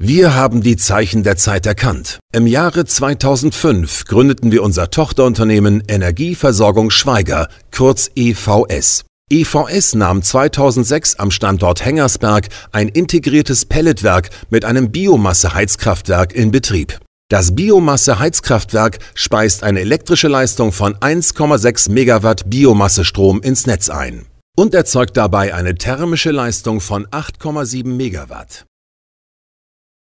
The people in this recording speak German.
Wir haben die Zeichen der Zeit erkannt. Im Jahre 2005 gründeten wir unser Tochterunternehmen Energieversorgung Schwaiger, kurz EVS. EVS nahm 2006 am Standort Hengersberg ein integriertes Pelletwerk mit einem Biomasseheizkraftwerk in Betrieb. Das Biomasseheizkraftwerk speist eine elektrische Leistung von 1,6 Megawatt Biomassestrom ins Netz ein und erzeugt dabei eine thermische Leistung von 8,7 Megawatt.